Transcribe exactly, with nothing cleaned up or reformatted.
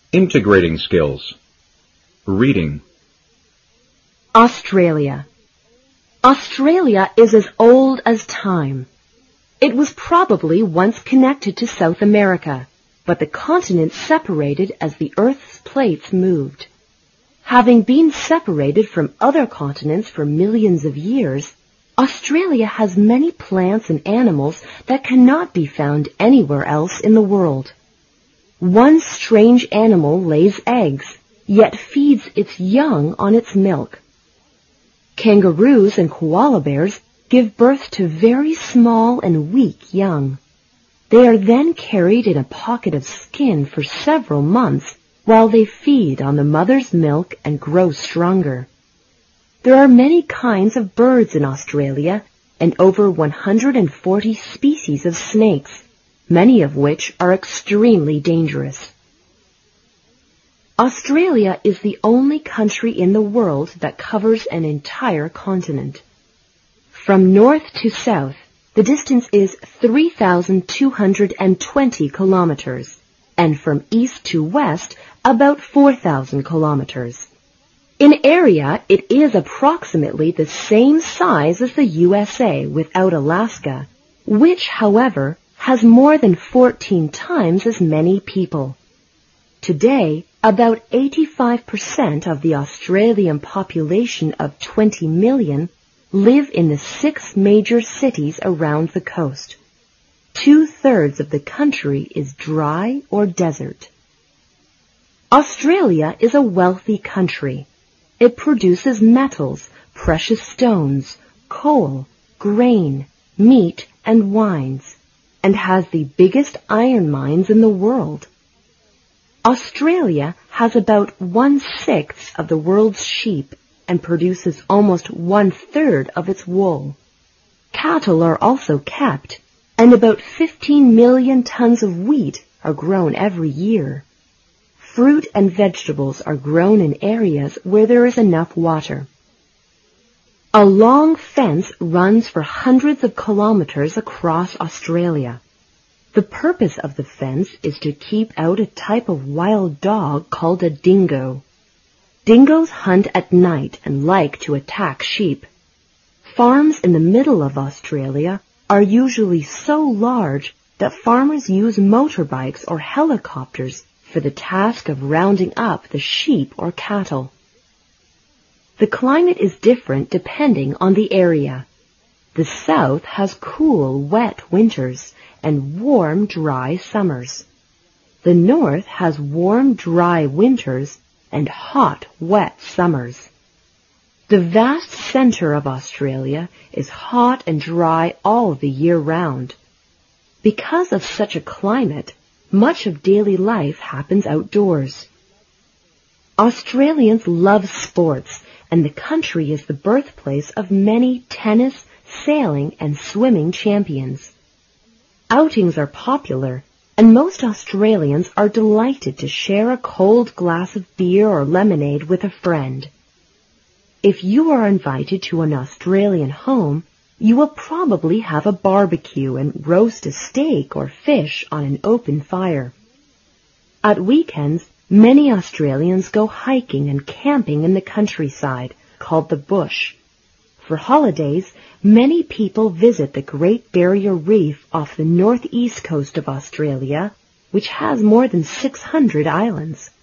Integrating skills. Reading. Australia. Australia is as old as time. It was probably once connected to South America, but the continent separated as the Earth's plates moved. Having been separated from other continents for millions of years, Australia has many plants and animals that cannot be found anywhere else in the world. One strange animal lays eggs, yet feeds its young on its milk. Kangaroos and koala bears give birth to very small and weak young. They are then carried in a pocket of skin for several months while they feed on the mother's milk and grow stronger. There are many kinds of birds in Australia and over one hundred forty species of snakes, many of which are extremely dangerous. Australia is the only country in the world that covers an entire continent. From north to south, the distance is three thousand two hundred twenty kilometers, and from east to west, about four thousand kilometers. In area, it is approximately the same size as the U S A without Alaska, which, however, has more than fourteen times as many people. Today, about eighty-five percent of the Australian population of twenty million live in the six major cities around the coast. Two-thirds of the country is dry or desert. Australia is a wealthy country. It produces metals, precious stones, coal, grain, meat, and wines, and has the biggest iron mines in the world. Australia has about one-sixth of the world's sheep and produces almost one-third of its wool. Cattle are also kept, and about fifteen million tons of wheat are grown every year. Fruit and vegetables are grown in areas where there is enough water. A long fence runs for hundreds of kilometers across Australia. The purpose of the fence is to keep out a type of wild dog called a dingo. Dingoes hunt at night and like to attack sheep. Farms in the middle of Australia are usually so large that farmers use motorbikes or helicopters for the task of rounding up the sheep or cattle. The climate is different depending on the area. The south has cool, wet winters and warm, dry summers. The north has warm, dry winters and hot, wet summers. The vast center of Australia is hot and dry all the year round. Because of such a climate, much of daily life happens outdoors. Australians love sports, and the country is the birthplace of many tennis, sailing, and swimming champions. Outings are popular, and most Australians are delighted to share a cold glass of beer or lemonade with a friend. If you are invited to an Australian home, you will probably have a barbecue and roast a steak or fish on an open fire. At weekends, many Australians go hiking and camping in the countryside, called the bush. For holidays, many people visit the Great Barrier Reef off the northeast coast of Australia, which has more than six hundred islands.